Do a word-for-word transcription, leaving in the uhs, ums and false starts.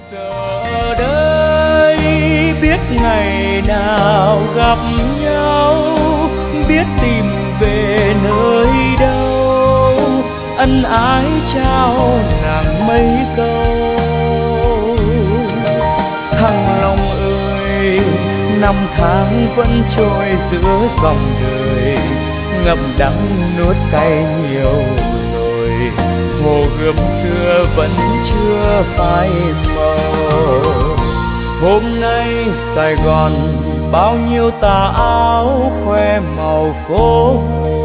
Giờ đây biết ngày nào gặp nhau, biết tìm về nơi đâu, ân ái trao nàng mấy câu. Thăng Long ơi, năm tháng vẫn trôi giữa dòng đời, ngậm đắng nuốt cay nhiều rồi, hồ gươm xưa vẫn chưa phai màu. Hôm nay Sài Gòn bao nhiêu tà áo khoe màu phố,